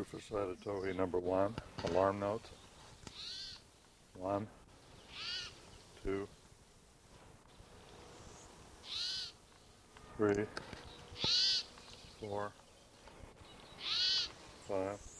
Rufus Ratatouille number 1. Alarm notes. 1, 2, 3, 4, 5,